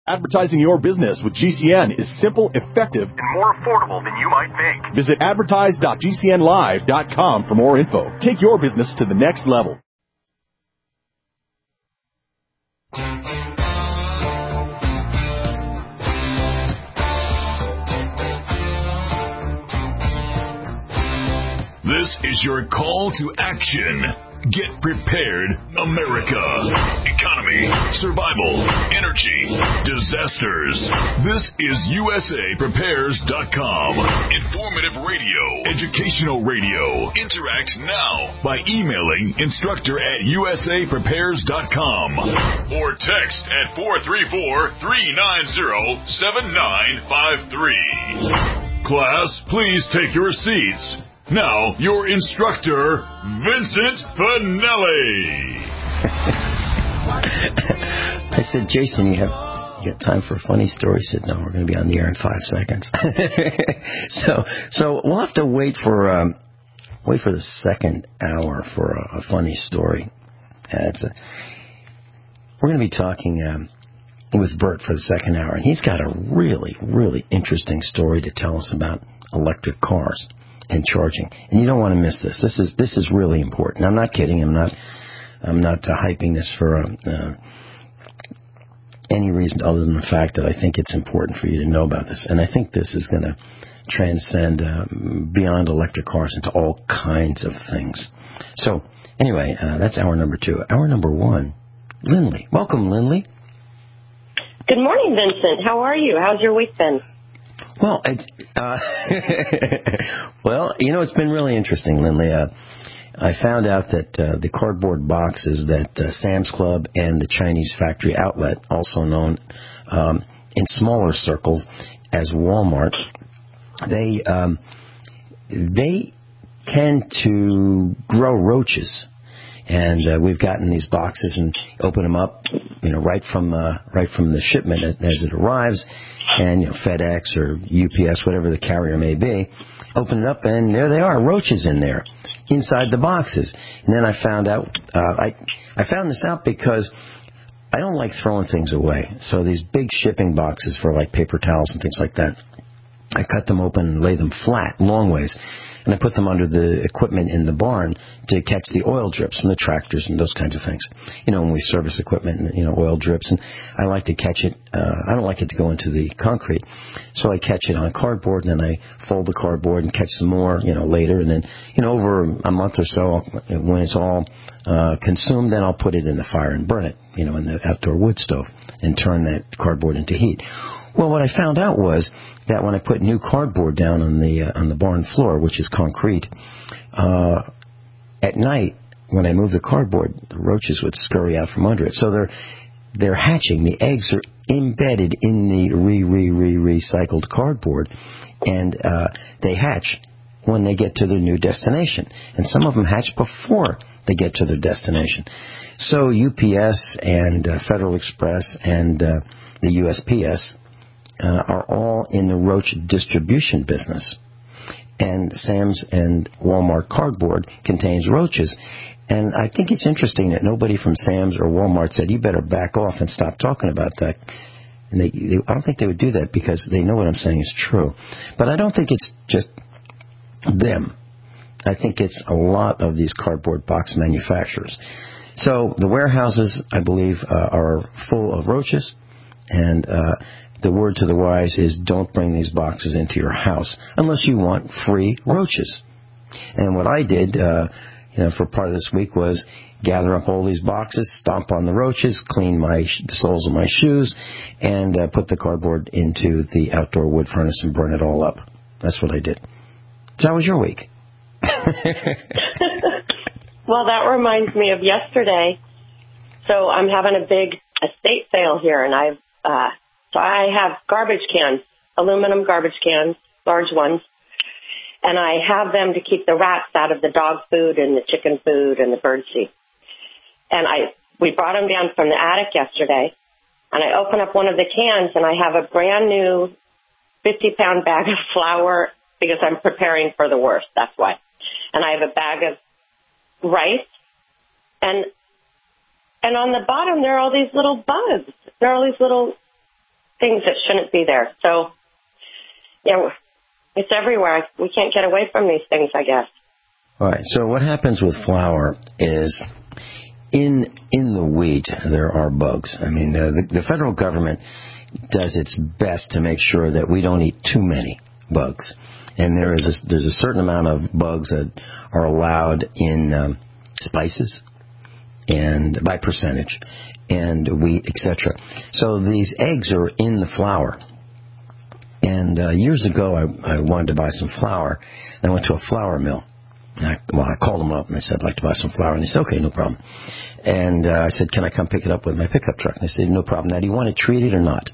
Advertising your business with GCN is simple, effective, and more affordable than you might think. Visit advertise.gcnlive.com for more info. Take your business to the next level. This is your call to action. Get prepared, America. Economy, survival, energy, disasters. This is USAPrepares.com. Informative radio, educational radio. Interact now by emailing instructor@USAPrepares.com or text at 434-390-7953. Class, please take your seats. Now, your instructor, Vincent Finelli. I said, Jason, you got time for a funny story? He said, no, we're going to be on the air in 5 seconds. So we'll have to wait for the second hour for a funny story. We're going to be talking with Bert for the second hour, and he's got a really, really interesting story to tell us about electric cars and charging. And you don't want to miss this. This is really important. I'm not kidding. I'm not hyping this for any reason other than the fact that I think it's important for you to know about this. And I think this is going to transcend beyond electric cars into all kinds of things. So anyway, that's hour number 2. Hour number 1, Lindley. Welcome, Lindley. Good morning, Vincent. How are you? How's your week been? Well, it's been really interesting, Lindley. I found out that the cardboard boxes that Sam's Club and the Chinese Factory Outlet, also known in smaller circles as Walmart, they tend to grow roaches. And we've gotten these boxes and open them up, right from the shipment as it arrives, and FedEx or UPS, whatever the carrier may be, open it up and there they are, roaches in there, inside the boxes. And then I found out, I found this out because I don't like throwing things away. So these big shipping boxes for like paper towels and things like that, I cut them open and lay them flat, long ways. And I put them under the equipment in the barn to catch the oil drips from the tractors and those kinds of things. When we service equipment and, oil drips. And I like to catch it. I don't like it to go into the concrete. So I catch it on cardboard, and then I fold the cardboard and catch some more, later. And then, over a month or so, when it's all consumed, then I'll put it in the fire and burn it, in the outdoor wood stove and turn that cardboard into heat. Well, what I found out was that when I put new cardboard down on the barn floor, which is concrete, at night when I move the cardboard, the roaches would scurry out from under it. So they're hatching. The eggs are embedded in the recycled cardboard, and they hatch when they get to their new destination. And some of them hatch before they get to their destination. So UPS and Federal Express and the USPS are all in the roach distribution business. And Sam's and Walmart cardboard contains roaches. And I think it's interesting that nobody from Sam's or Walmart said, you better back off and stop talking about that. And I don't think they would do that because they know what I'm saying is true. But I don't think it's just them. I think it's a lot of these cardboard box manufacturers. So the warehouses, I believe, are full of roaches. And the word to the wise is don't bring these boxes into your house unless you want free roaches. And what I did, for part of this week was gather up all these boxes, stomp on the roaches, clean the soles of my shoes, and put the cardboard into the outdoor wood furnace and burn it all up. That's what I did. So how was your week? Well, that reminds me of yesterday. So I'm having a big estate sale here, and I have garbage cans, aluminum garbage cans, large ones, and I have them to keep the rats out of the dog food and the chicken food and the bird seed. And we brought them down from the attic yesterday, and I open up one of the cans, and I have a brand new 50-pound bag of flour because I'm preparing for the worst. That's why. And I have a bag of rice, and on the bottom there are all these little bugs. There are all these little things that shouldn't be there. So, yeah, it's everywhere. We can't get away from these things, I guess. All right. So what happens with flour is in the wheat there are bugs. I mean, the federal government does its best to make sure that we don't eat too many bugs. And there's a certain amount of bugs that are allowed in spices and by percentage and wheat, etc. So these eggs are in the flour. And years ago, I wanted to buy some flour, and I went to a flour mill. I called them up, and I said, I'd like to buy some flour. And they said, okay, no problem. And I said, can I come pick it up with my pickup truck? And they said, no problem. Now, do you want it treated or not?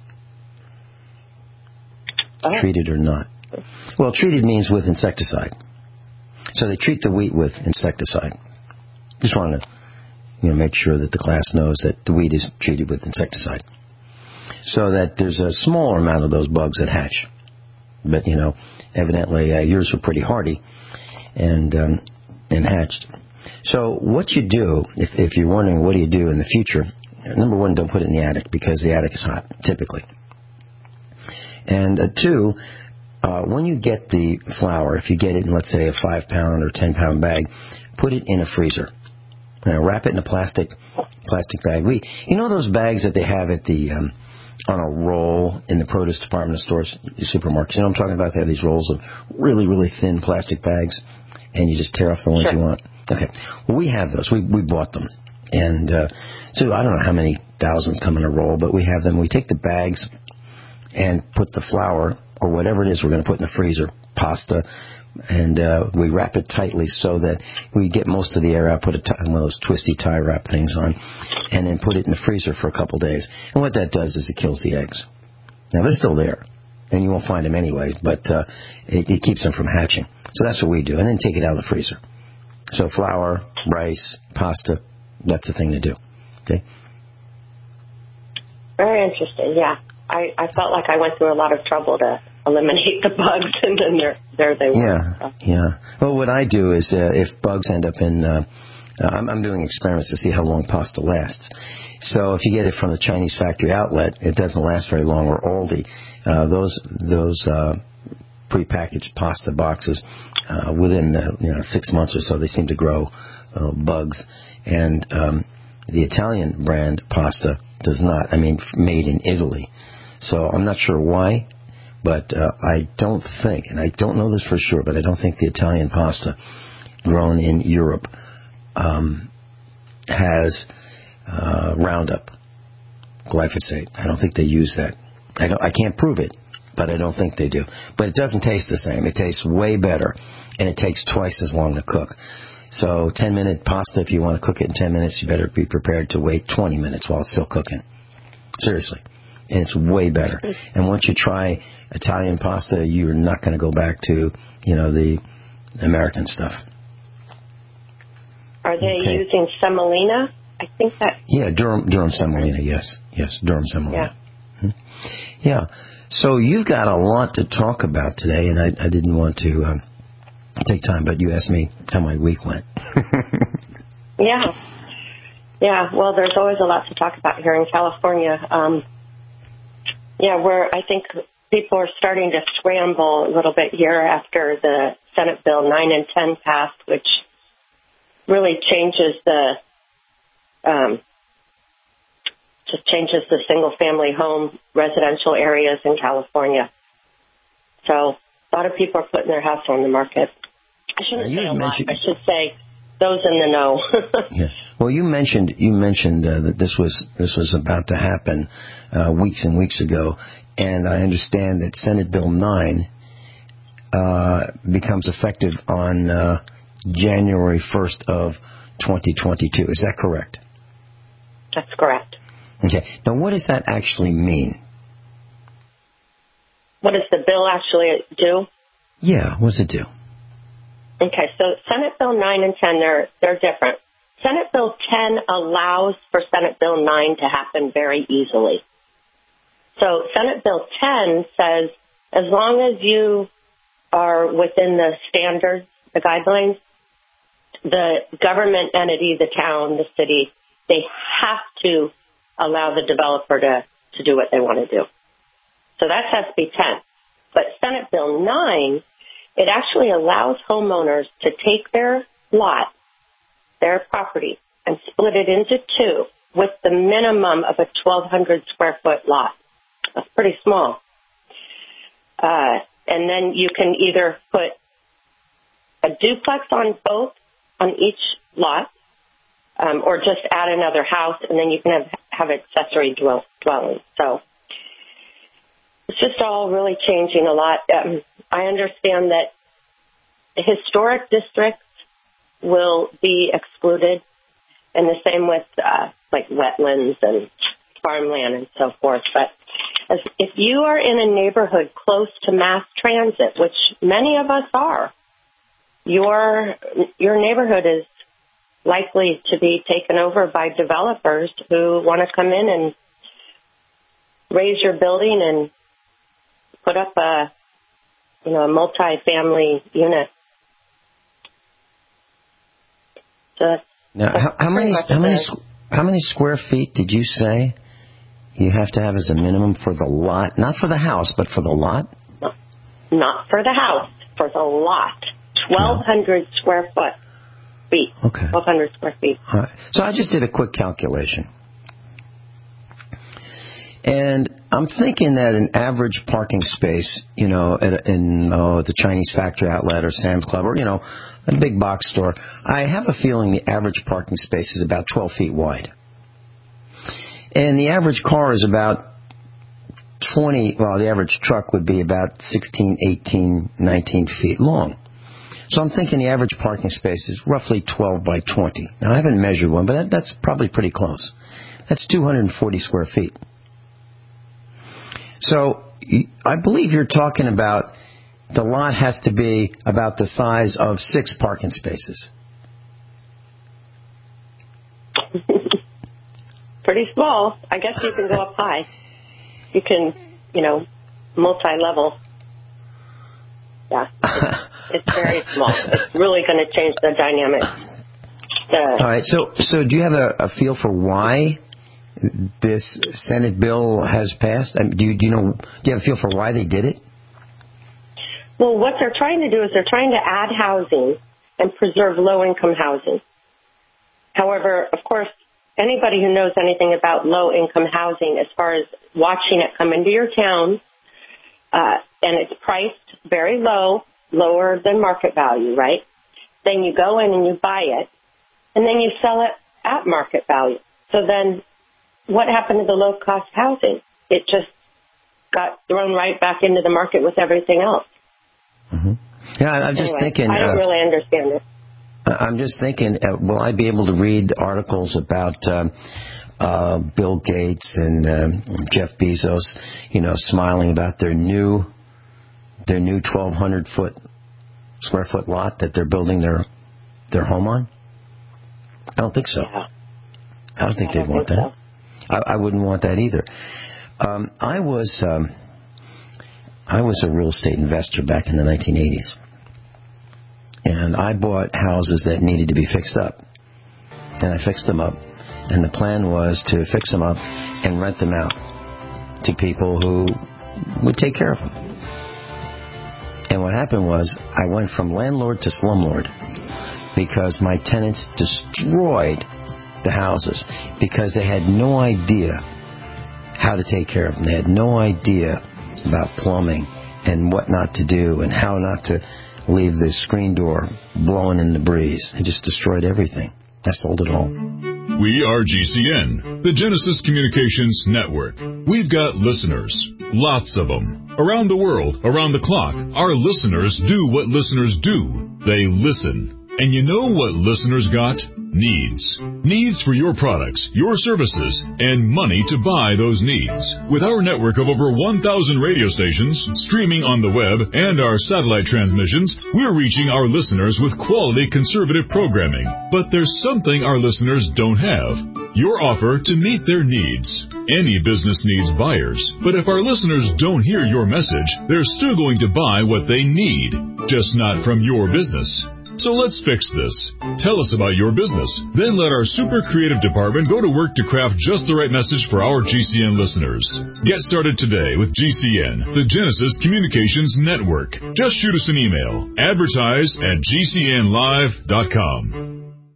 Treated or not? Well, treated means with insecticide. So they treat the wheat with insecticide. Just wanted to make sure that the class knows that the wheat is treated with insecticide. So that there's a smaller amount of those bugs that hatch. But, evidently yours were pretty hardy and hatched. So what you do, if you're wondering what do you do in the future, number one, don't put it in the attic because the attic is hot, typically. And two, when you get the flour, if you get it in, let's say, a 5-pound or 10-pound bag, put it in a freezer. Wrap it in a plastic bag. Those bags that they have at the on a roll in the produce department of stores, supermarkets. You know what I'm talking about? They have these rolls of really, really thin plastic bags, and you just tear off the ones you want. Okay. Well, we have those. We bought them. And so I don't know how many thousands come in a roll, but we have them. We take the bags and put the flour or whatever it is we're going to put in the freezer, pasta, and we wrap it tightly so that we get most of the air out, put one of those twisty tie wrap things on, and then put it in the freezer for a couple days. And what that does is it kills the eggs. Now, they're still there, and you won't find them anyway, but it keeps them from hatching. So that's what we do, and then take it out of the freezer. So flour, rice, pasta, that's the thing to do. Okay? Very interesting, yeah. I felt like I went through a lot of trouble to eliminate the bugs, and then there they were. Yeah. Well, what I do is if bugs end up in, I'm doing experiments to see how long pasta lasts. So if you get it from the Chinese factory outlet, it doesn't last very long, or Aldi. Those prepackaged pasta boxes, within 6 months or so, they seem to grow bugs. And the Italian brand pasta does not. I mean, made in Italy. So I'm not sure why, but I don't think, and I don't know this for sure, but I don't think the Italian pasta grown in Europe has Roundup, glyphosate. I don't think they use that. I can't prove it, but I don't think they do. But it doesn't taste the same. It tastes way better, and it takes twice as long to cook. So 10-minute pasta, if you want to cook it in 10 minutes, you better be prepared to wait 20 minutes while it's still cooking. Seriously. And it's way better. And once you try Italian pasta, you're not going to go back to, the American stuff. Are they using semolina? I think that... Yeah, durum semolina, yes. Yes, durum semolina. Yeah. So you've got a lot to talk about today, and I didn't want to take time, but you asked me how my week went. Yeah, well, there's always a lot to talk about here in California. Where I think people are starting to scramble a little bit here after the Senate Bill 9 and 10 passed, which really changes the single-family home residential areas in California. So a lot of people are putting their house on the market. I shouldn't say a lot. I should say those in the know. Yeah. Well, you mentioned that this was about to happen weeks and weeks ago, and I understand that Senate Bill 9 becomes effective on January 1st of 2022. Is that correct? That's correct. Okay. Now, what does that actually mean? What does the bill actually do? Yeah, what does it do? Okay, so Senate Bill 9 and 10, they're different. Senate Bill 10 allows for Senate Bill 9 to happen very easily. So Senate Bill 10 says as long as you are within the standards, the guidelines, the government entity, the town, the city, they have to allow the developer to do what they want to do. So that's SB 10. But Senate Bill 9, it actually allows homeowners to take their lot, their property, and split it into two with the minimum of a 1,200 square foot lot. That's pretty small. And then you can either put a duplex on each lot, or just add another house, and then you can have accessory dwellings. So it's just all really changing a lot. I understand that historic districts will be excluded, and the same with like wetlands and farmland and so forth. But if you are in a neighborhood close to mass transit, which many of us are, your neighborhood is likely to be taken over by developers who want to come in and raise your building and put up a multi-family unit. So now, how many square feet did you say you have to have as a minimum for the lot? Not for the house, but for the lot? Not for the house, for the lot. 1,200 square feet. Okay. 1,200 square feet. All right. So I just did a quick calculation. And I'm thinking that an average parking space, in the Chinese factory outlet or Sam's Club or, a big box store, I have a feeling the average parking space is about 12 feet wide. And the average car is about the average truck would be about 16, 18, 19 feet long. So I'm thinking the average parking space is roughly 12 by 20. Now, I haven't measured one, but that's probably pretty close. That's 240 square feet. So I believe you're talking about the lot has to be about the size of 6 parking spaces. Pretty small. I guess you can go up high. You can, multi-level. Yeah. It's very small. It's really going to change the dynamic. All right. So do you have a feel for why this Senate bill has passed? Do you have a feel for why they did it? Well, what they're trying to do is they're trying to add housing and preserve low-income housing. However, of course, anybody who knows anything about low-income housing, as far as watching it come into your town, and it's priced very low, lower than market value, right? Then you go in and you buy it, and then you sell it at market value. So then what happened to the low-cost housing? It just got thrown right back into the market with everything else. Mm-hmm. Yeah, I'm just thinking. I don't really understand it. I'm just thinking, will I be able to read articles about Bill Gates and Jeff Bezos, smiling about their new 1,200 square foot lot that they're building their home on? I don't think so. Yeah. I don't think they'd want that. So. I wouldn't want that either. I was a real estate investor back in the 1980s. And I bought houses that needed to be fixed up. And I fixed them up. And the plan was to fix them up and rent them out to people who would take care of them. And what happened was I went from landlord to slumlord because my tenants destroyed the houses because they had no idea how to take care of them. They had no idea about plumbing and what not to do and how not to leave the screen door blowing in the breeze. It just destroyed everything. I sold it all. We are GCN, the Genesis Communications Network. We've got listeners, lots of them. Around the world, around the clock, our listeners do what listeners do. They listen. And you know what listeners got? Needs. Needs for your products, your services, and money to buy those needs. With our network of over 1,000 radio stations, streaming on the web, and our satellite transmissions, we're reaching our listeners with quality conservative programming. But there's something our listeners don't have. Your offer to meet their needs. Any business needs buyers, but if our listeners don't hear your message, they're still going to buy what they need, just not from your business. So let's fix this. Tell us about your business. Then let our super creative department go to work to craft just the right message for our GCN listeners. Get started today with GCN, the Genesis Communications Network. Just shoot us an email. Advertise@gcnlive.com.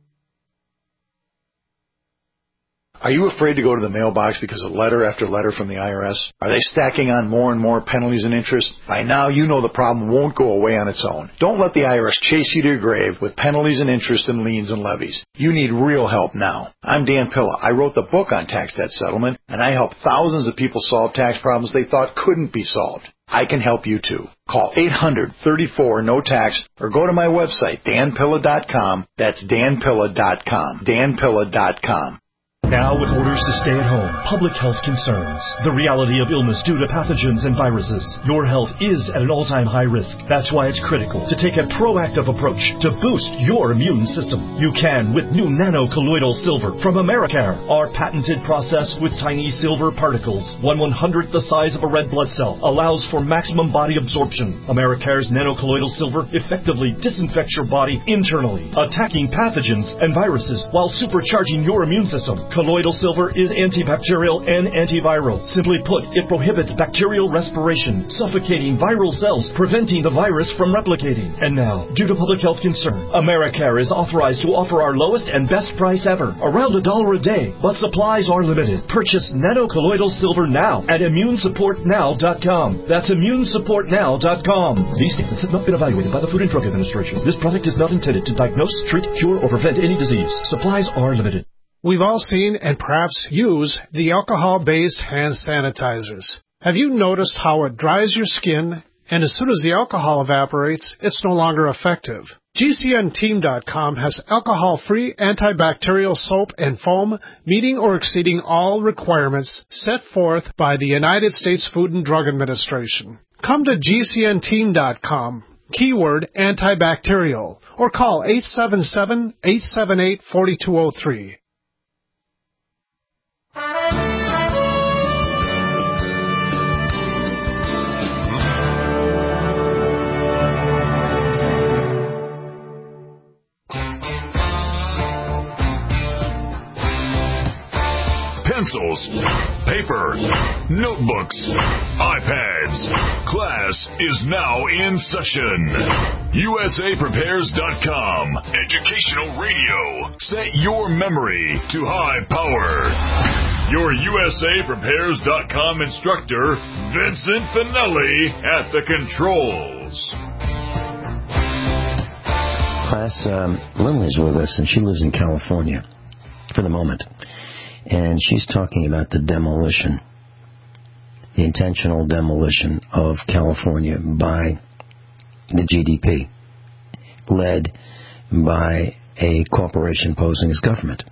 Are you afraid to go to the mailbox because of letter after letter from the IRS? Are they stacking on more and more penalties and interest? By now, you know the problem won't go away on its own. Don't let the IRS chase you to your grave with penalties and interest and liens and levies. You need real help now. I'm Dan Pilla. I wrote the book on tax debt settlement, and I help thousands of people solve tax problems they thought couldn't be solved. I can help you too. Call 800-34-NO-TAX or go to my website, danpilla.com. That's danpilla.com. danpilla.com. Now with orders to stay at home, public health concerns, the reality of illness due to pathogens and viruses, your health is at an all-time high risk. That's why it's critical to take a proactive approach to boost your immune system. You can with new nano-colloidal silver from Americare. Our patented process with tiny silver particles, 1/100th the size of a red blood cell, allows for maximum body absorption. Americare's nano-colloidal silver effectively disinfects your body internally, attacking pathogens and viruses while supercharging your immune system. Colloidal silver is antibacterial and antiviral. Simply put, it prohibits bacterial respiration, suffocating viral cells, preventing the virus from replicating. And now, due to public health concern, Americare is authorized to offer our lowest and best price ever, around $1 a day, but supplies are limited. Purchase nano-colloidal silver now at immunesupportnow.com. That's immunesupportnow.com. These statements have not been evaluated by the Food and Drug Administration. This product is not intended to diagnose, treat, cure, or prevent any disease. Supplies are limited. We've all seen and perhaps use the alcohol-based hand sanitizers. Have you noticed how it dries your skin, and as soon as the alcohol evaporates, it's no longer effective? GCNteam.com has alcohol-free antibacterial soap and foam meeting or exceeding all requirements set forth by the United States Food and Drug Administration. Come to GCNteam.com, keyword antibacterial, or call 877-878-4203. Pencils, paper, notebooks, iPads. Class is now in session. USAPrepares.com. Educational radio. Set your memory to high power. Your USAPrepares.com instructor, Vincent Finelli, at the controls. Class, Lindley's with us, and she lives in California for the moment. And she's talking about the demolition, the intentional demolition of California by the GDP, led by a corporation posing as government.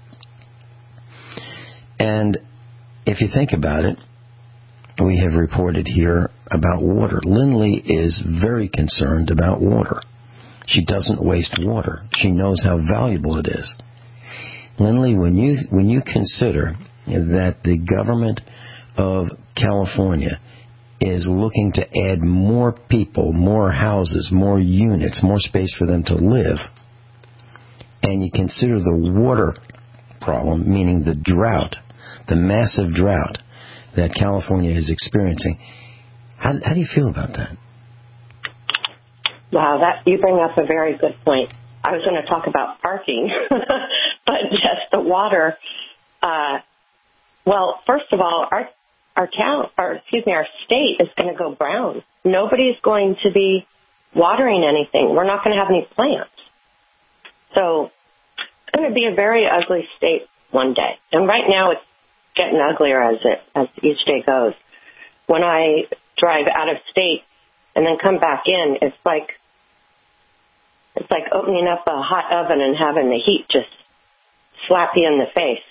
And if you think about it, we have reported here about water. Lindley is very concerned about water. She doesn't waste water. She knows how valuable it is. Lindley, when you consider that the government of California is looking to add more people, more houses, more units, more space for them to live, and you consider the water problem, meaning the drought, the massive drought that California is experiencing, how do you feel about that? Wow, you bring up a very good point. I was going to talk about parking, but just the water. Well, first of all, our state is going to go brown. Nobody's going to be watering anything. We're not going to have any plants. So it's going to be a very ugly state one day. And right now it's getting uglier as each day goes. When I drive out of state and then come back in, it's like opening up a hot oven and having the heat just slap you in the face.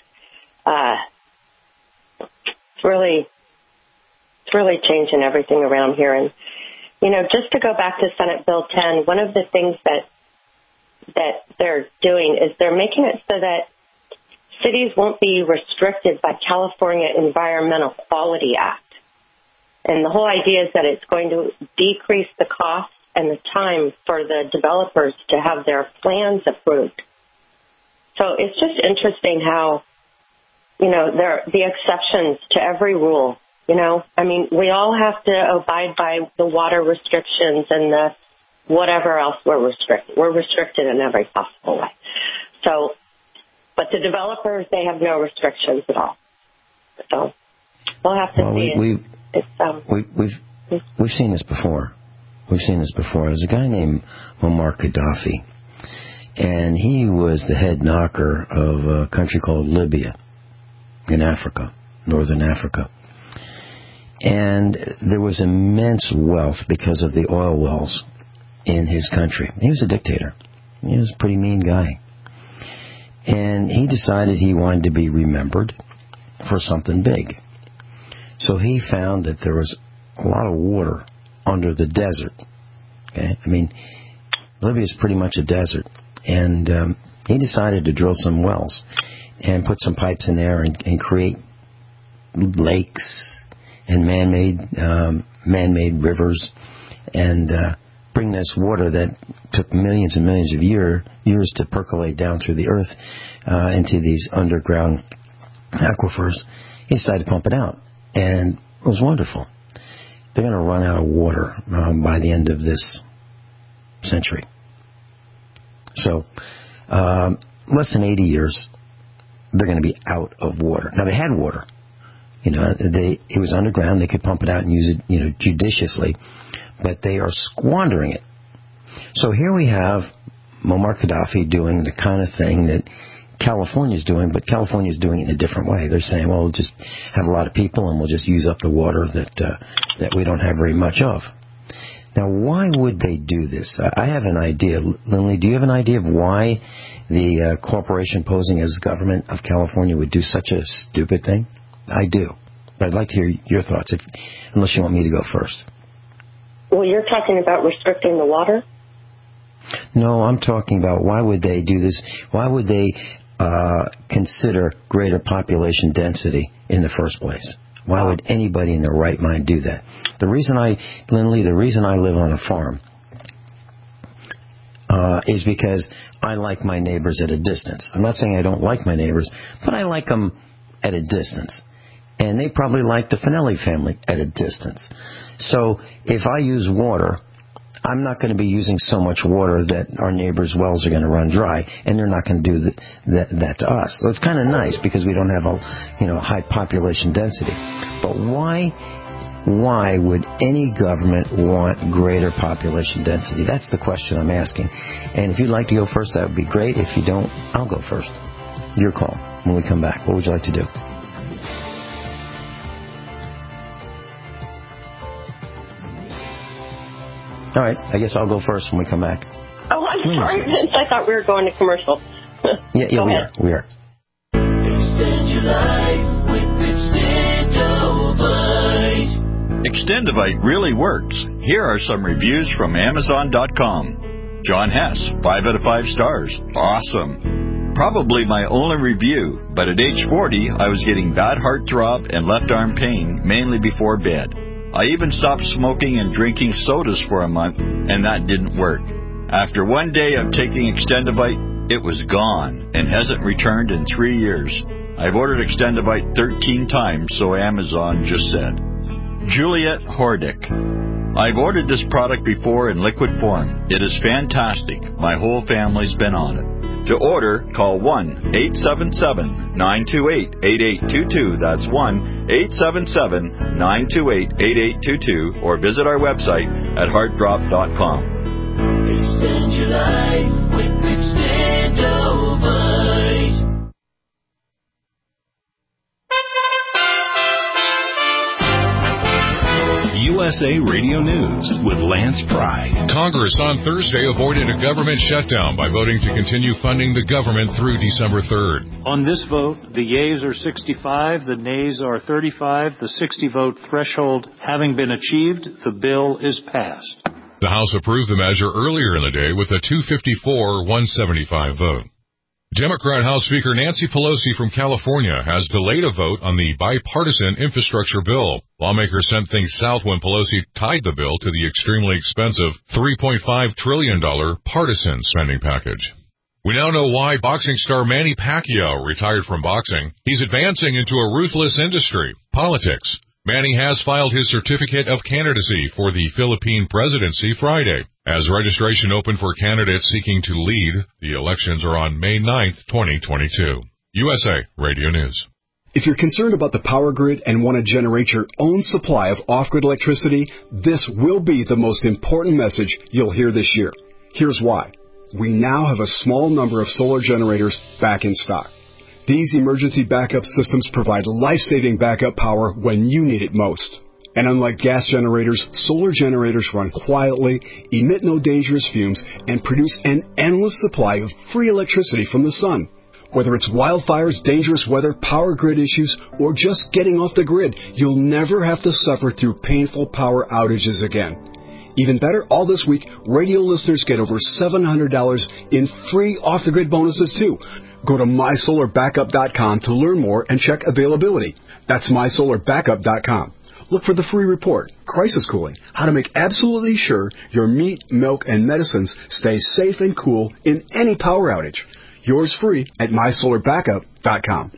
It's really changing everything around here. And, just to go back to Senate Bill 10, one of the things that they're doing is they're making it so that cities won't be restricted by California Environmental Quality Act. And the whole idea is that it's going to decrease the cost and the time for the developers to have their plans approved. So it's just interesting how, there are the exceptions to every rule, I mean, we all have to abide by the water restrictions and the whatever else we're restricted. We're restricted in every possible way. So, but the developers, they have no restrictions at all. So we'll have to see. We've seen this before. There's a guy named Muammar Gaddafi, and he was the head knocker of a country called Libya in Africa, northern Africa. And there was immense wealth because of the oil wells in his country. He was a dictator. He was a pretty mean guy. And he decided he wanted to be remembered for something big. So he found that there was a lot of water under the desert. Okay? I mean, Libya is pretty much a desert. And he decided to drill some wells and put some pipes in there and create lakes and man-made rivers, and bring this water that took millions and millions of years to percolate down through the earth into these underground aquifers. He decided to pump it out, and it was wonderful. They're going to run out of water by the end of this century. So, less than 80 years, they're going to be out of water. Now, they had water. It was underground. They could pump it out and use it, judiciously, but they are squandering it. So here we have Muammar Gaddafi doing the kind of thing that California's doing, but California's doing it in a different way. They're saying, well, we'll just have a lot of people and we'll just use up the water that we don't have very much of. Now, why would they do this? I have an idea. Lindley, do you have an idea of why the corporation posing as government of California would do such a stupid thing? I do. But I'd like to hear your thoughts, unless you want me to go first. Well, you're talking about restricting the water? No, I'm talking about why would they do this? Why would they consider greater population density in the first place? Why would anybody in their right mind do that? The reason I live on a farm is because I like my neighbors at a distance. I'm not saying I don't like my neighbors, but I like them at a distance. And they probably like the Finelli family at a distance. So if I use water, I'm not going to be using so much water that our neighbors' wells are going to run dry, and they're not going to do that to us. So it's kind of nice because we don't have a high population density. But why would any government want greater population density? That's the question I'm asking. And if you'd like to go first, that would be great. If you don't, I'll go first. Your call when we come back. What would you like to do? All right, I guess I'll go first when we come back. Oh, I'm sorry, Vince. I thought we were going to commercial. Yeah, we are. Extend your life with Extendovite. Extendovite really works. Here are some reviews from Amazon.com. John Hess, 5 out of 5 stars. Awesome. Probably my only review, but at age 40, I was getting bad heartthrob and left arm pain, mainly before bed. I even stopped smoking and drinking sodas for a month, and that didn't work. After one day of taking Extendovite, it was gone and hasn't returned in 3 years. I've ordered Extendovite 13 times, so Amazon just said. Juliet Hordick. I've ordered this product before in liquid form. It is fantastic. My whole family's been on it. To order, call 1-877-928-8822. That's 1-877-928-8822. Or visit our website at heartdrop.com. Extend your life with Extendovite. USA Radio News with Lance Pry. Congress on Thursday avoided a government shutdown by voting to continue funding the government through December 3rd. On this vote, the yeas are 65, the nays are 35. The 60-vote threshold having been achieved, the bill is passed. The House approved the measure earlier in the day with a 254-175 vote. Democrat House Speaker Nancy Pelosi from California has delayed a vote on the bipartisan infrastructure bill. Lawmakers sent things south when Pelosi tied the bill to the extremely expensive $3.5 trillion partisan spending package. We now know why boxing star Manny Pacquiao retired from boxing. He's advancing into a ruthless industry, politics. Manny has filed his certificate of candidacy for the Philippine presidency Friday. As registration opened for candidates seeking to lead, the elections are on May 9th, 2022. USA Radio News. If you're concerned about the power grid and want to generate your own supply of off-grid electricity, this will be the most important message you'll hear this year. Here's why. We now have a small number of solar generators back in stock. These emergency backup systems provide life-saving backup power when you need it most. And unlike gas generators, solar generators run quietly, emit no dangerous fumes, and produce an endless supply of free electricity from the sun. Whether it's wildfires, dangerous weather, power grid issues, or just getting off the grid, you'll never have to suffer through painful power outages again. Even better, all this week, radio listeners get over $700 in free off-the-grid bonuses, too. Go to MySolarBackup.com to learn more and check availability. That's MySolarBackup.com. Look for the free report, Crisis Cooling, how to make absolutely sure your meat, milk, and medicines stay safe and cool in any power outage. Yours free at MySolarBackup.com.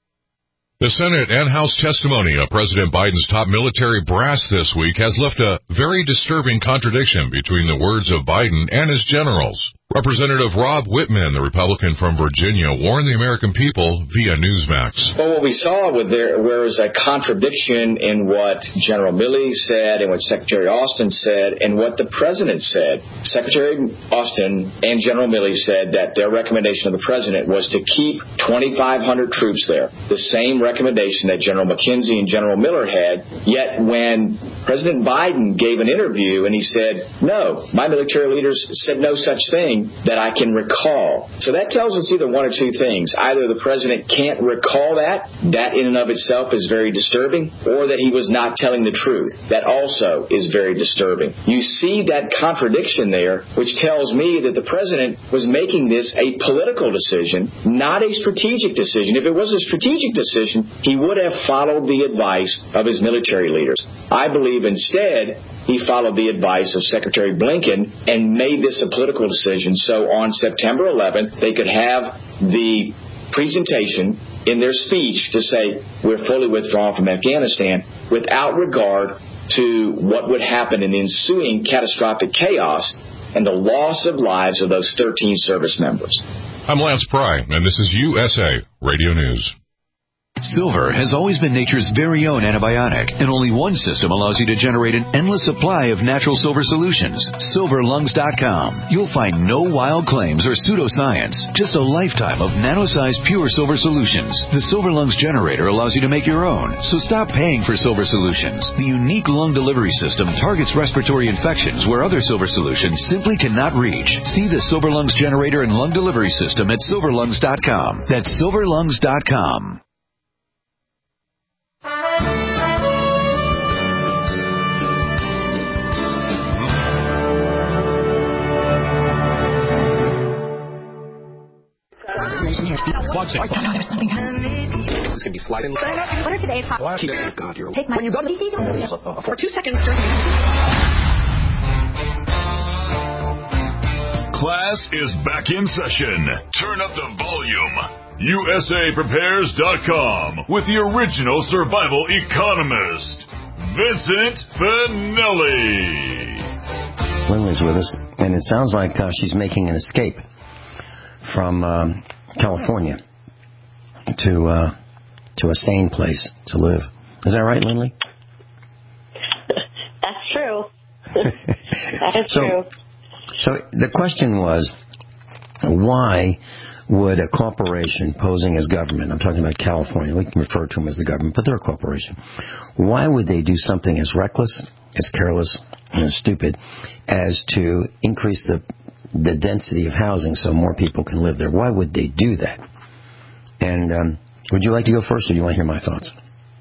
The Senate and House testimony of President Biden's top military brass this week has left a very disturbing contradiction between the words of Biden and his generals. Representative Rob Whitman, the Republican from Virginia, warned the American people via Newsmax. Well, what we saw was a contradiction in what General Milley said and what Secretary Austin said and what the President said. Secretary Austin and General Milley said that their recommendation of the President was to keep 2,500 troops there, the same recommendation that General McKenzie and General Miller had. Yet when President Biden gave an interview and he said, no, my military leaders said no such thing that I can recall. So that tells us either one or two things. Either the President can't recall that in and of itself is very disturbing, or that he was not telling the truth. That also is very disturbing. You see that contradiction there, which tells me that the President was making this a political decision, not a strategic decision. If it was a strategic decision, he would have followed the advice of his military leaders. I believe instead he followed the advice of Secretary Blinken and made this a political decision. So on September 11th, they could have the presentation in their speech to say, we're fully withdrawn from Afghanistan, without regard to what would happen in the ensuing catastrophic chaos and the loss of lives of those 13 service members. I'm Lance Pry, and this is USA Radio News. Silver has always been nature's very own antibiotic, and only one system allows you to generate an endless supply of natural silver solutions. SilverLungs.com. You'll find no wild claims or pseudoscience, just a lifetime of nano-sized pure silver solutions. The Silver Lungs generator allows you to make your own, so stop paying for silver solutions. The unique lung delivery system targets respiratory infections where other silver solutions simply cannot reach. See the Silver Lungs generator and lung delivery system at SilverLungs.com. That's SilverLungs.com. It's going to be sliding. What are today's hot? God, you're take my. When you go to the for 2 seconds. Class is back in session. Turn up the volume. USAPrepares.com with the original survival economist, Vincent Finelli. Lindley's with us, and it sounds like she's making an escape from California to a sane place to live. Is that right, Lindley? That's true. That is true. So the question was, why would a corporation posing as government, I'm talking about California, we can refer to them as the government, but they're a corporation, why would they do something as reckless, as careless, and as stupid as to increase the density of housing so more people can live there? Why would they do that? And would you like to go first, or do you want to hear my thoughts?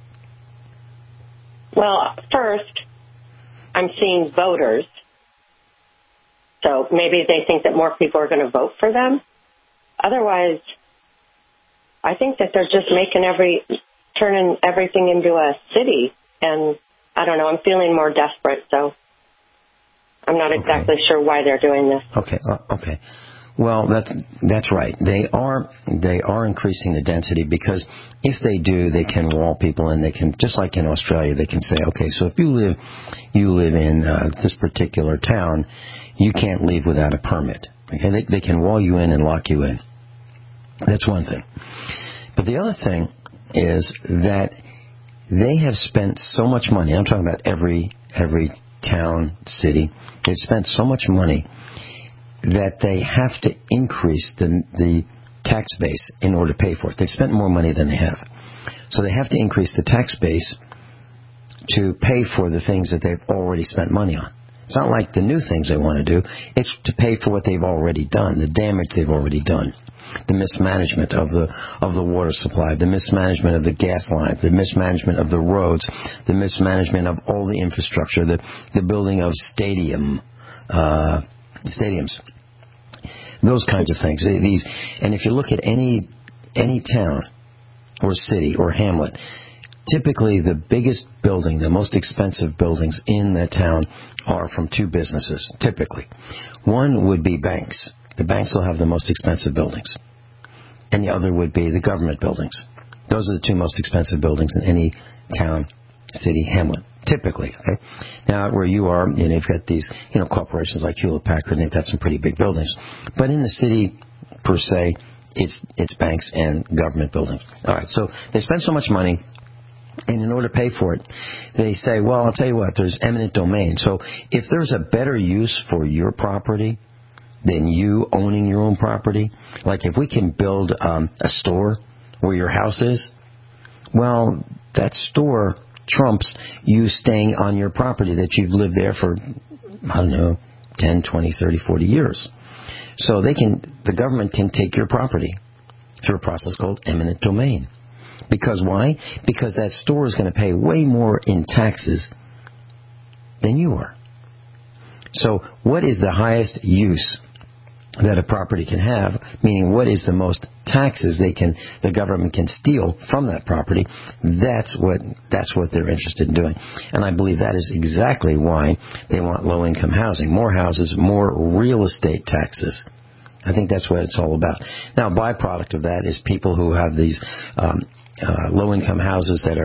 Well, first, I'm seeing voters. So maybe they think that more people are going to vote for them. Otherwise, I think that they're just turning everything into a city. And I don't know, I'm feeling more desperate, so I'm not exactly sure why they're doing this. Okay. Well, that's right. They are increasing the density because if they do, they can wall people in. They can, just like in Australia, they can say, okay, so if you live in this particular town, you can't leave without a permit. Okay, they can wall you in and lock you in. That's one thing. But the other thing is that they have spent so much money. I'm talking about every town, city. They've spent so much money that they have to increase the tax base in order to pay for it. They've spent more money than they have. So they have to increase the tax base to pay for the things that they've already spent money on. It's not like the new things they want to do. It's to pay for what they've already done, the damage they've already done. The mismanagement of the water supply, the mismanagement of the gas lines, the mismanagement of the roads, the mismanagement of all the infrastructure, the building of stadiums, those kinds of things. And if you look at any town or city or hamlet, typically the biggest building, the most expensive buildings in that town are from two businesses, typically. One would be banks. The banks will have the most expensive buildings. And the other would be the government buildings. Those are the two most expensive buildings in any town, city, hamlet, typically. Okay. Now, where you are, you've got these, corporations like Hewlett-Packard, and they've got some pretty big buildings. But in the city, per se, it's banks and government buildings. All right. So they spend so much money. And in order to pay for it, they say, well, I'll tell you what, there's eminent domain. So if there's a better use for your property than you owning your own property, like if we can build a store where your house is, well, that store trumps you staying on your property that you've lived there for, 10, 20, 30, 40 years. So the government can take your property through a process called eminent domain. Because why? Because that store is going to pay way more in taxes than you are. So what is the highest use that a property can have? Meaning, what is the most taxes the government can steal from that property? That's what they're interested in doing. And I believe that is exactly why they want low-income housing. More houses, more real estate taxes. I think that's what it's all about. Now, a byproduct of that is people who have these low-income houses that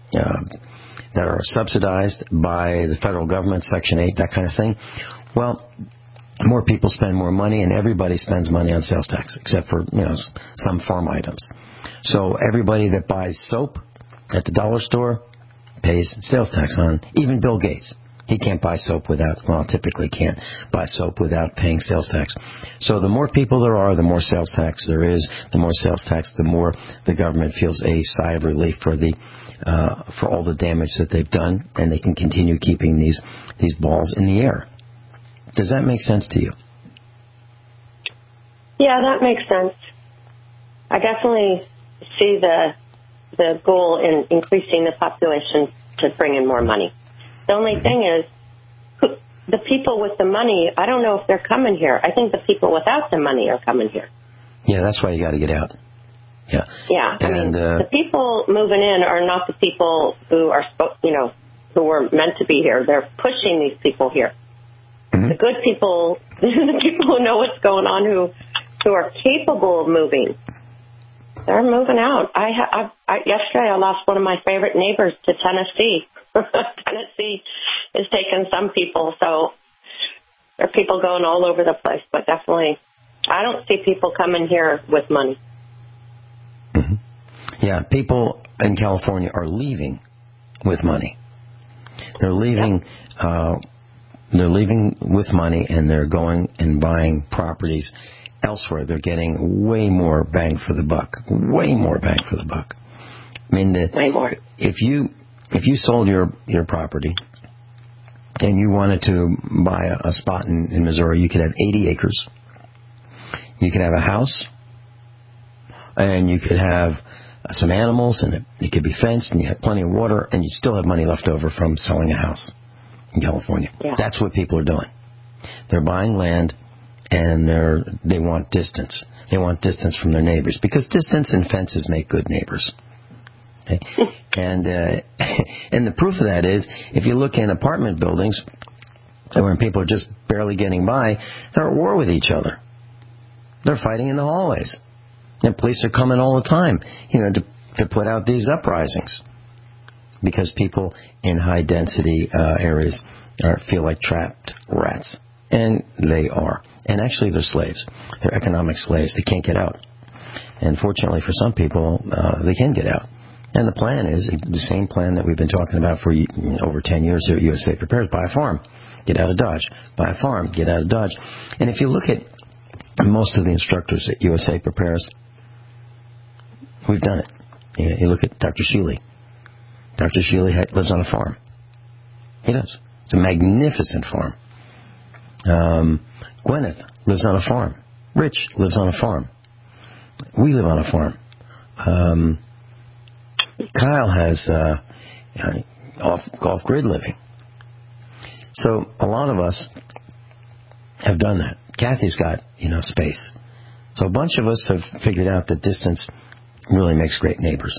are subsidized by the federal government, Section 8, that kind of thing. Well, more people spend more money, and everybody spends money on sales tax, except for some farm items. So everybody that buys soap at the dollar store pays sales tax on. Even Bill Gates, he can't buy soap typically can't buy soap without paying sales tax. So the more people there are, the more sales tax there is. The more sales tax, the more the government feels a sigh of relief for all the damage that they've done, and they can continue keeping these balls in the air. Does that make sense to you? Yeah, that makes sense. I definitely see the goal in increasing the population to bring in more money. The only thing is, the people with the money, I don't know if they're coming here. I think the people without the money are coming here. Yeah, that's why you got to get out. Yeah. Yeah. The people moving in are not the people who are, who were meant to be here. They're pushing these people here. Mm-hmm. The good people, the people who know what's going on, who are capable of moving, they're moving out. Yesterday I lost one of my favorite neighbors to Tennessee. Tennessee is taking some people, so there are people going all over the place. But definitely, I don't see people coming here with money. Mm-hmm. Yeah, people in California are leaving with money. They're leaving. Yep. They're leaving with money, and they're going and buying properties elsewhere. They're getting way more bang for the buck. Way more bang for the buck. I mean, way more. If you sold your property and you wanted to buy a spot in Missouri, you could have 80 acres. You could have a house, and you could have some animals, and it could be fenced, and you have plenty of water, and you'd still have money left over from selling a house in California. Yeah. That's what people are doing. They're buying land, and they want distance. They want distance from their neighbors because distance and fences make good neighbors. Okay? And the proof of that is if you look in apartment buildings where people are just barely getting by, they're at war with each other. They're fighting in the hallways. And police are coming all the time, to put out these uprisings because people in high-density areas feel like trapped rats. And they are. And actually, they're slaves. They're economic slaves. They can't get out. And fortunately for some people, they can get out. And the plan is the same plan that we've been talking about for over 10 years here at USA Prepares. Buy a farm. Get out of Dodge. Buy a farm. Get out of Dodge. And if you look at most of the instructors at USA Prepares, we've done it. You look at Dr. Shealy. Dr. Shealy lives on a farm. He does. It's a magnificent farm. Gwyneth lives on a farm. Rich lives on a farm. We live on a farm. Kyle has off-grid living. So a lot of us have done that. Kathy's got, space. So a bunch of us have figured out that distance really makes great neighbors.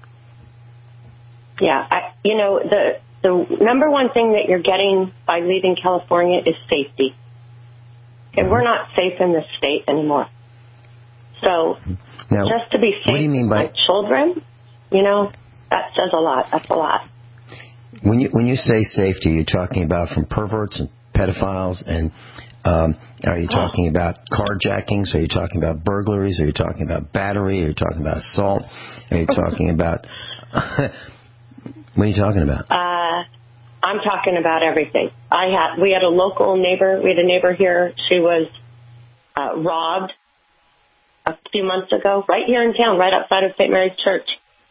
Yeah, the number one thing that you're getting by leaving California is safety. And we're not safe in this state anymore. So now, just to be safe what do you mean by with my children, that says a lot. That's a lot. When you say safety, you're talking about from perverts and pedophiles, and are you talking about carjackings? Are you talking about burglaries? Are you talking about battery? Are you talking about assault? Are you talking about... What are you talking about? I'm talking about everything. We had a local neighbor. We had a neighbor here. She was robbed a few months ago, right here in town, right outside of St. Mary's Church.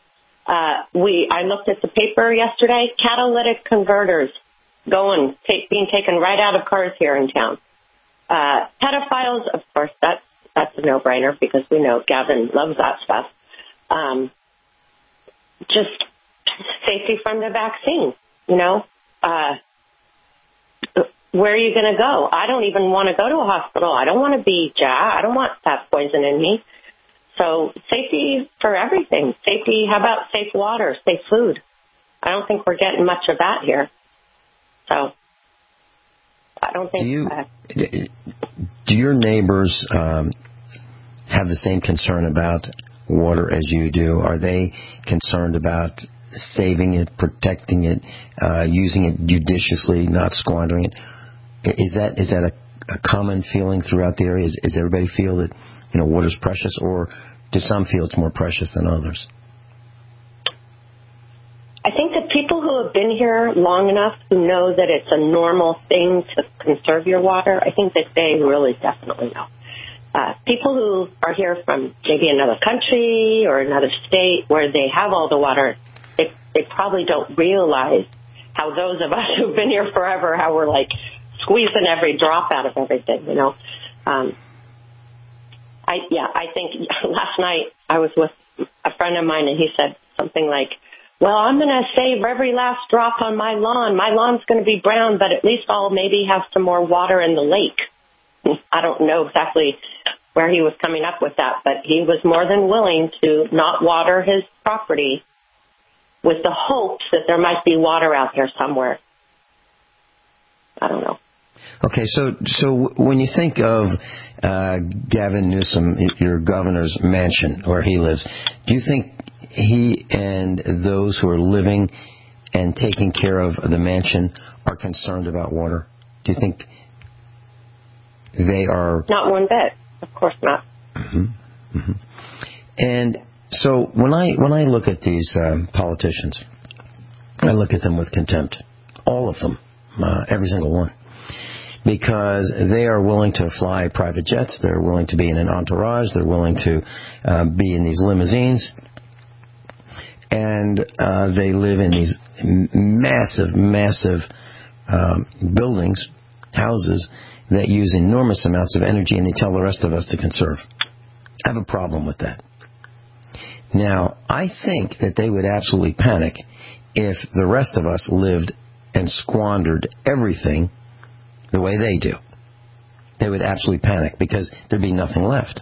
I looked at the paper yesterday. Catalytic converters being taken right out of cars here in town. Pedophiles, of course, that's a no-brainer because we know Gavin loves that stuff. Just safety from the vaccine, where are you going to go? I don't even want to go to a hospital. I don't want to be jacked. I don't want that poison in me. So safety for everything. Safety, how about safe water, safe food? I don't think we're getting much of that here. So I don't think... Do your neighbors have the same concern about water as you do? Are they concerned about saving it, protecting it, using it judiciously, not squandering it? Is that a common feeling throughout the area? Does everybody feel that water's precious, or do some feel it's more precious than others? I think that people who have been here long enough who know that it's a normal thing to conserve your water, I think that they really definitely know. People who are here from maybe another country or another state where they have all the water, they probably don't realize how those of us who've been here forever, how we're like squeezing every drop out of everything, I think last night I was with a friend of mine and he said something like, well, I'm going to save every last drop on my lawn. My lawn's going to be brown, but at least I'll maybe have some more water in the lake. I don't know exactly where he was coming up with that, but he was more than willing to not water his property with the hopes that there might be water out there somewhere. I don't know. Okay, so when you think of Gavin Newsom, your governor's mansion where he lives, do you think he and those who are living and taking care of the mansion are concerned about water? Do you think they are? Not one bit. Of course not. Mm-hmm. Mm-hmm. And so when I look at these politicians, I look at them with contempt. All of them, every single one. Because they are willing to fly private jets, they're willing to be in an entourage, they're willing to be in these limousines, and they live in these massive buildings, houses, that use enormous amounts of energy, and they tell the rest of us to conserve. I have a problem with that. Now, I think that they would absolutely panic if the rest of us lived and squandered everything the way they do. They would absolutely panic because there'd be nothing left.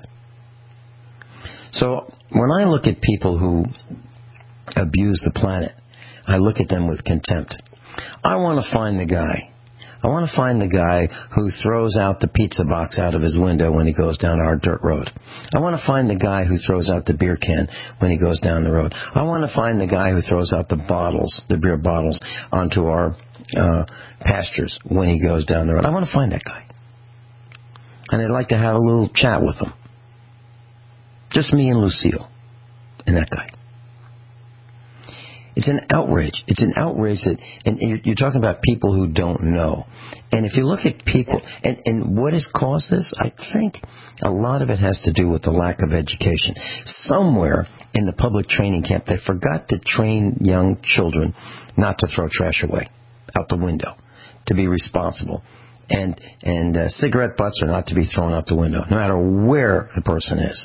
So when I look at people who abuse the planet, I look at them with contempt. I want to find the guy. I want to find the guy who throws out the pizza box out of his window when he goes down our dirt road. I want to find the guy who throws out the beer can when he goes down the road. I want to find the guy who throws out the beer bottles, onto our pastures when he goes down the road. I want to find that guy. And I'd like to have a little chat with him. Just me and Lucille and that guy. It's an outrage. It's an outrage that, and you're talking about people who don't know. And if you look at people, and what has caused this, I think a lot of it has to do with the lack of education. Somewhere in the public training camp, they forgot to train young children not to throw trash away, out the window, to be responsible. And cigarette butts are not to be thrown out the window, no matter where the person is.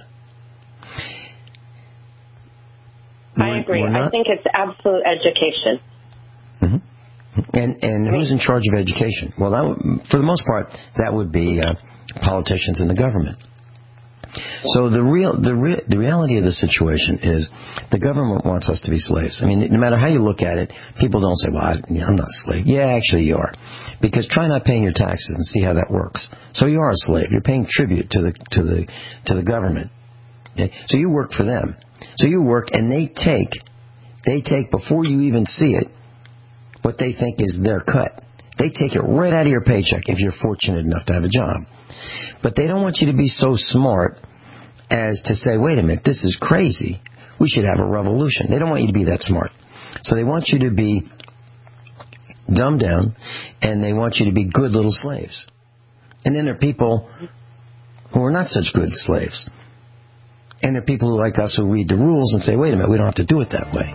I agree. I think it's absolute education. Mm-hmm. And who's in charge of education? Well, for the most part, that would be politicians in the government. So the reality of the situation is the government wants us to be slaves. I mean, no matter how you look at it, people don't say, well, I'm not a slave. Yeah, actually you are. Because try not paying your taxes and see how that works. So you are a slave. You're paying tribute to the government. Okay? So you work for them. So you work, and they take before you even see it, what they think is their cut. They take it right out of your paycheck if you're fortunate enough to have a job. But they don't want you to be so smart as to say, wait a minute, this is crazy. We should have a revolution. They don't want you to be that smart. So they want you to be dumbed down, and they want you to be good little slaves. And then there are people who are not such good slaves. And there are people who like us who read the rules and say, wait a minute, we don't have to do it that way.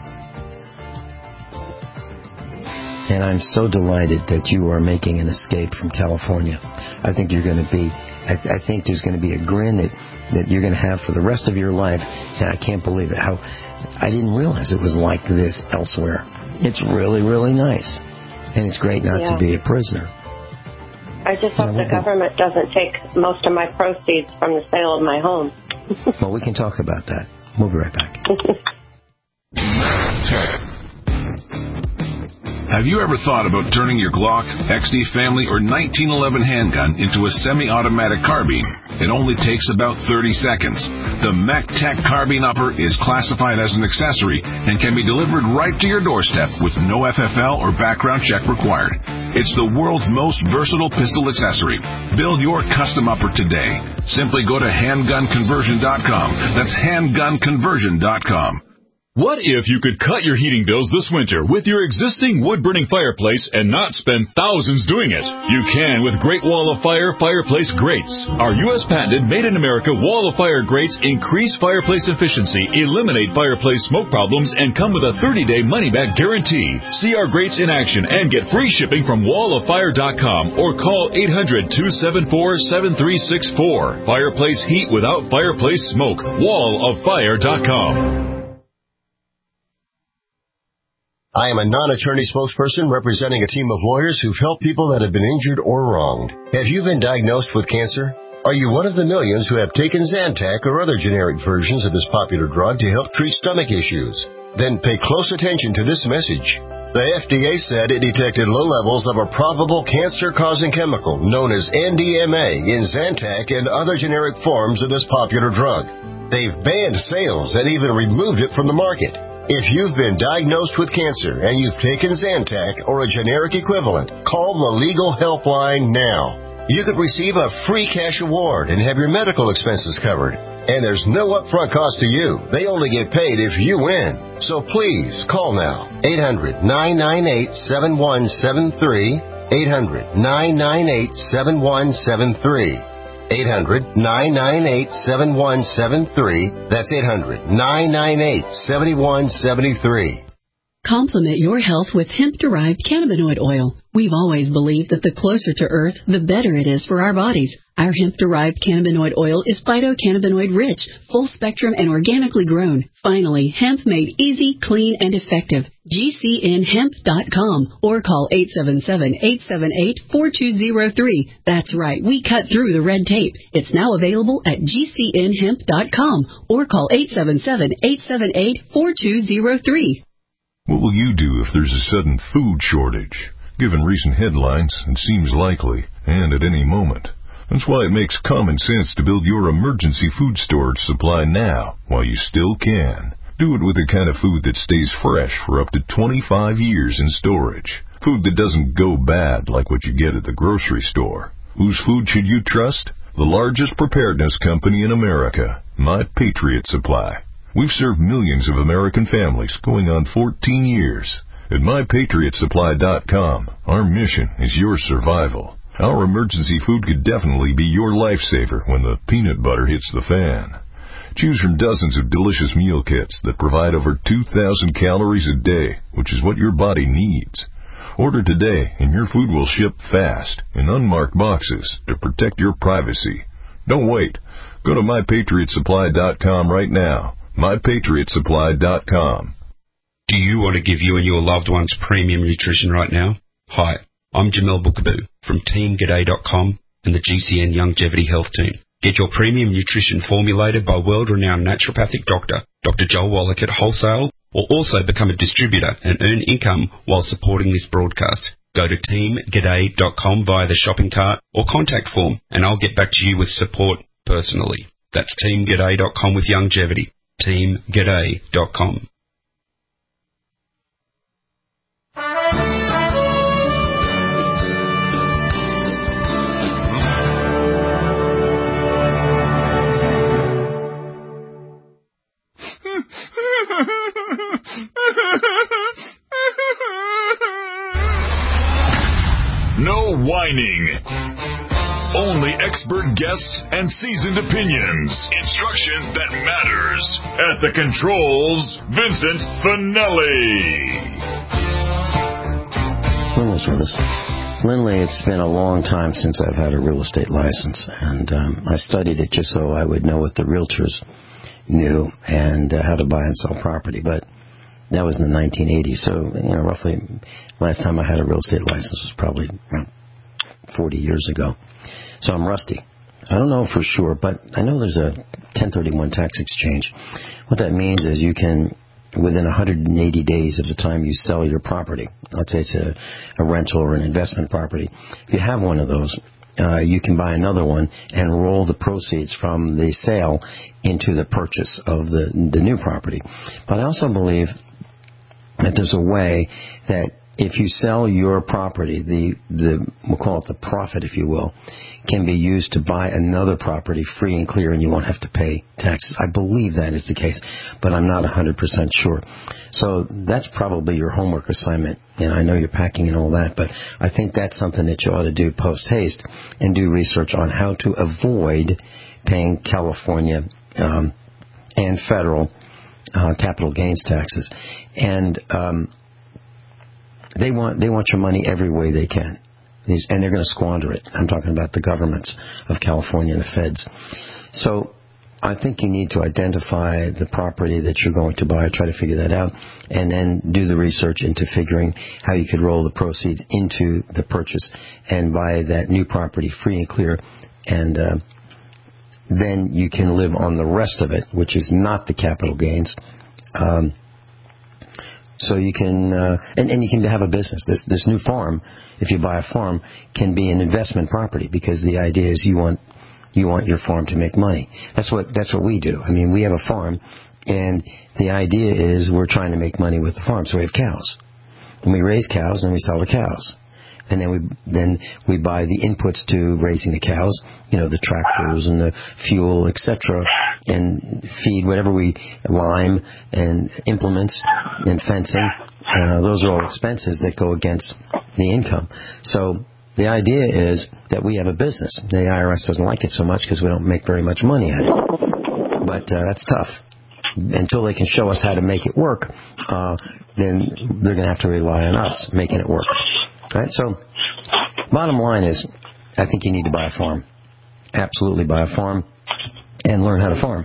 And I'm so delighted that you are making an escape from California. I think you're going to be, I think there's going to be a grin that you're going to have for the rest of your life. Saying, I can't believe it. How I didn't realize it was like this elsewhere. It's really, really nice. And it's great not to be a prisoner. I just hope the government doesn't take most of my proceeds from the sale of my home. Well, we can talk about that. We'll be right back. Have you ever thought about turning your Glock, XD Family, or 1911 handgun into a semi-automatic carbine? It only takes about 30 seconds. The MacTech Carbine Upper is classified as an accessory and can be delivered right to your doorstep with no FFL or background check required. It's the world's most versatile pistol accessory. Build your custom upper today. Simply go to handgunconversion.com. That's handgunconversion.com. What if you could cut your heating bills this winter with your existing wood-burning fireplace and not spend thousands doing it? You can with Great Wall of Fire fireplace grates. Our U.S. patented made-in-America Wall of Fire grates increase fireplace efficiency, eliminate fireplace smoke problems, and come with a 30-day money-back guarantee. See our grates in action and get free shipping from walloffire.com or call 800-274-7364. Fireplace heat without fireplace smoke. walloffire.com. I am a non-attorney spokesperson representing a team of lawyers who've helped people that have been injured or wronged. Have you been diagnosed with cancer? Are you one of the millions who have taken Zantac or other generic versions of this popular drug to help treat stomach issues? Then pay close attention to this message. The FDA said it detected low levels of a probable cancer-causing chemical known as NDMA in Zantac and other generic forms of this popular drug. They've banned sales and even removed it from the market. If you've been diagnosed with cancer and you've taken Zantac or a generic equivalent, call the Legal Helpline now. You could receive a free cash award and have your medical expenses covered. And there's no upfront cost to you. They only get paid if you win. So please, call now. 800-998-7173. 800-998-7173. 800-998-7173. That's 800-998-7173. Complement your health with hemp-derived cannabinoid oil. We've always believed that the closer to Earth, the better it is for our bodies. Our hemp-derived cannabinoid oil is phytocannabinoid-rich, full-spectrum, and organically grown. Finally, hemp made easy, clean, and effective. GCNhemp.com or call 877-878-4203. That's right, we cut through the red tape. It's now available at GCNhemp.com or call 877-878-4203. What will you do if there's a sudden food shortage? Given recent headlines, it seems likely, and at any moment. That's why it makes common sense to build your emergency food storage supply now, while you still can. Do it with the kind of food that stays fresh for up to 25 years in storage. Food that doesn't go bad like what you get at the grocery store. Whose food should you trust? The largest preparedness company in America, My Patriot Supply. We've served millions of American families going on 14 years. At MyPatriotSupply.com, our mission is your survival. Our emergency food could definitely be your lifesaver when the peanut butter hits the fan. Choose from dozens of delicious meal kits that provide over 2,000 calories a day, which is what your body needs. Order today and your food will ship fast in unmarked boxes to protect your privacy. Don't wait. Go to MyPatriotSupply.com right now. MyPatriotSupply.com. Do you want to give you and your loved ones premium nutrition right now? Hi, I'm Jamel Bookaboo from TeamGaday.com and the GCN Longevity Health Team. Get your premium nutrition formulated by world-renowned naturopathic doctor, Dr. Joel Wallach at Wholesale, or also become a distributor and earn income while supporting this broadcast. Go to TeamGaday.com via the shopping cart or contact form, and I'll get back to you with support personally. That's TeamGaday.com with longevity. TeamGaday.com. No whining. Only expert guests and seasoned opinions. Instruction that matters. At the controls, Vincent Finelli. Lindley's with us. Lindley, it's been a long time since I've had a real estate license, and I studied it just so I would know what the realtors knew and how to buy and sell property, but that was in the 1980s, so roughly last time I had a real estate license was probably around 40 years ago. So I'm rusty. I don't know for sure, but I know there's a 1031 tax exchange. What that means is you can, within 180 days of the time you sell your property, let's say it's a rental or an investment property, if you have one of those, you can buy another one and roll the proceeds from the sale into the purchase of the new property. But I also believe that there's a way that if you sell your property, we'll call it the profit, if you will, can be used to buy another property free and clear, and you won't have to pay taxes. I believe that is the case, but I'm not 100% sure. So that's probably your homework assignment, and I know you're packing and all that, but I think that's something that you ought to do post-haste and do research on how to avoid paying California and federal capital gains taxes. And they want your money every way they can. And they're going to squander it. I'm talking about the governments of California and the feds. So I think you need to identify the property that you're going to buy, try to figure that out, and then do the research into figuring how you could roll the proceeds into the purchase and buy that new property free and clear, and then you can live on the rest of it, which is not the capital gains. So you can, and you can have a business. This new farm, if you buy a farm, can be an investment property, because the idea is you want your farm to make money. That's what we do. I mean, we have a farm, and the idea is we're trying to make money with the farm. So we have cows, and we raise cows, and we sell the cows. And then we buy the inputs to raising the cows, the tractors and the fuel, etc., and feed, whatever lime and implements and fencing. Those are all expenses that go against the income. So the idea is that we have a business. The IRS doesn't like it so much because we don't make very much money at it. But that's tough. until they can show us how to make it work, then they're going to have to rely on us making it work. Right? So, bottom line is, I think you need to buy a farm. Absolutely buy a farm and learn how to farm.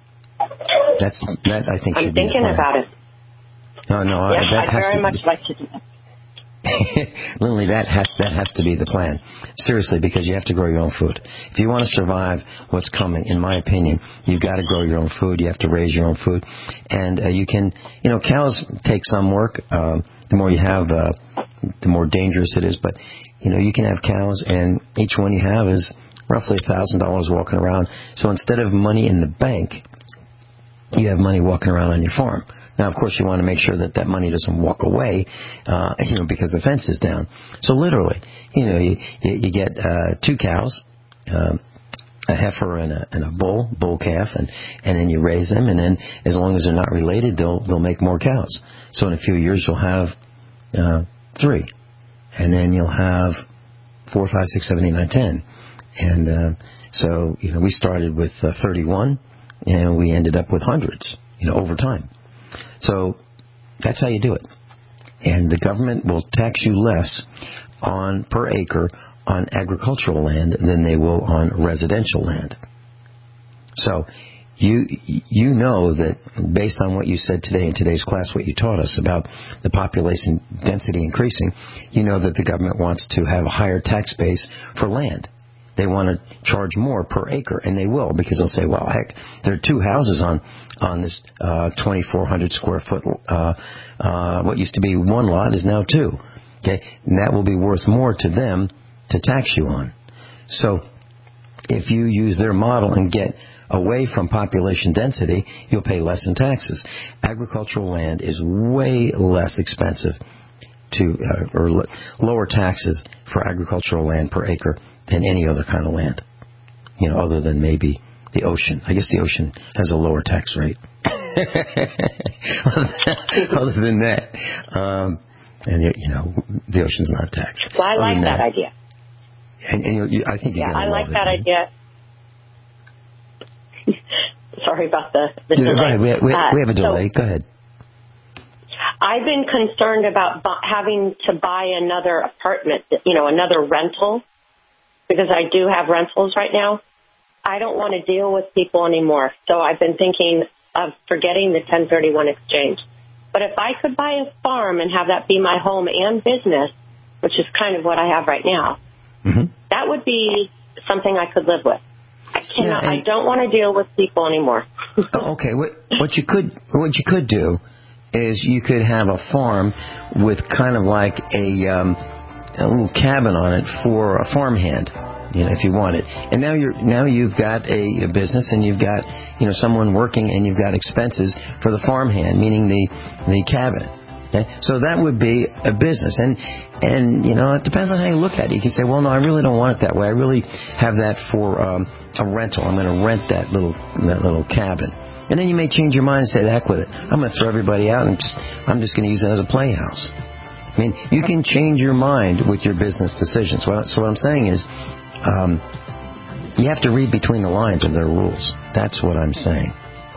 That I think should be the plan. I'm thinking about it. No, yes, that I'd has very to much like to do that. Lindley, that has to be the plan. Seriously, because you have to grow your own food. If you want to survive what's coming, in my opinion, you've got to grow your own food. You have to raise your own food. And you can, cows take some work. The more you have, the more dangerous it is. But, you can have cows, and each one you have is roughly $1,000 walking around. So instead of money in the bank, you have money walking around on your farm. Now, of course, you want to make sure that money doesn't walk away, because the fence is down. So literally, you get 2 cows, a heifer and a bull calf, and then you raise them, and then as long as they're not related, they'll make more cows. So in a few years, you'll have 3, and then you'll have 4, 5, 6, 7, 8, 9, 10, and so we started with 31, and we ended up with hundreds, over time. So that's how you do it. And the government will tax you less per acre on agricultural land than they will on residential land. So you know that based on what you said today in today's class, what you taught us about the population density increasing, you know that the government wants to have a higher tax base for land. They want to charge more per acre, and they will, because they'll say, well, heck, there are 2 houses on this 2,400 square foot, what used to be 1 lot is now 2. Okay, and that will be worth more to them to tax you on. So if you use their model and get away from population density, you'll pay less in taxes. Agricultural land is way less expensive or lower taxes for agricultural land per acre than any other kind of land, other than maybe the ocean. I guess the ocean has a lower tax rate. Other than that, and the ocean's not taxed. Well, I like that idea. And I think you're going to love it. I like that idea. Sorry about the delay. Go ahead. We have a delay. Go ahead. I've been concerned about having to buy another apartment, another rental, because I do have rentals right now. I don't want to deal with people anymore. So I've been thinking of forgetting the 1031 exchange. But if I could buy a farm and have that be my home and business, which is kind of what I have right now, that would be something I could live with. I don't want to deal with people anymore. Okay, what you could do is you could have a farm with kind of like a little cabin on it for a farmhand, if you want it. And now you've got a business, and you've got someone working, and you've got expenses for the farmhand, meaning the cabin. Okay? So that would be a business, and it depends on how you look at it. You can say, well, no, I really don't want it that way. I really have that for a rental. I'm going to rent that little cabin. And then you may change your mind and say, heck with it. I'm going to throw everybody out, and I'm just going to use it as a playhouse. I mean, you can change your mind with your business decisions. So what I'm saying is, you have to read between the lines of their rules. That's what I'm saying.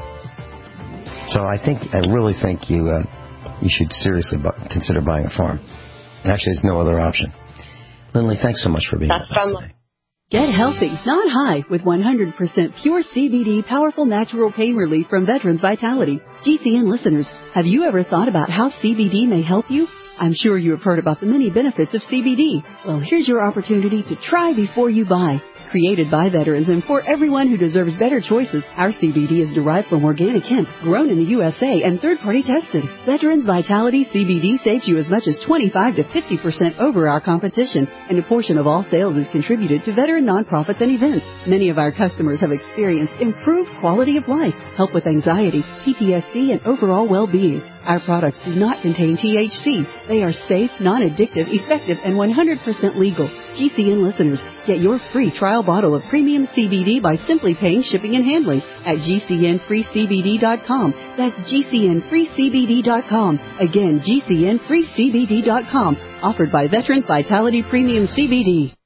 So I really think you should seriously consider buying a farm. Actually, there's no other option. Lindley, thanks so much for being with us today. Get healthy, not high, with 100% pure CBD powerful natural pain relief from Veterans Vitality. GCN listeners, have you ever thought about how CBD may help you? I'm sure you have heard about the many benefits of CBD. Well, here's your opportunity to try before you buy. Created by veterans and for everyone who deserves better choices, our CBD is derived from organic hemp, grown in the USA, and third-party tested. Veterans Vitality CBD saves you as much as 25 to 50% over our competition, and a portion of all sales is contributed to veteran nonprofits and events. Many of our customers have experienced improved quality of life, help with anxiety, PTSD, and overall well-being. Our products do not contain THC. They are safe, non-addictive, effective, and 100% legal. GCN listeners, get your free trial bottle of premium CBD by simply paying shipping and handling at GCNFreeCBD.com. That's GCNFreeCBD.com. Again, GCNFreeCBD.com. Offered by Veterans Vitality Premium CBD.